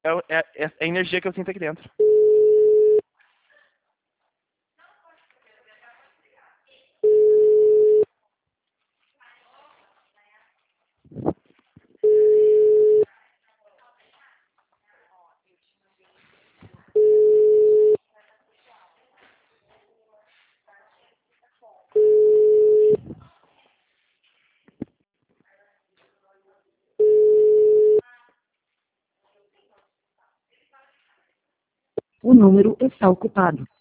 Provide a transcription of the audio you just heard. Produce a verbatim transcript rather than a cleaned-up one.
É, o- é, é a energia que eu sinto aqui dentro. O número está ocupado.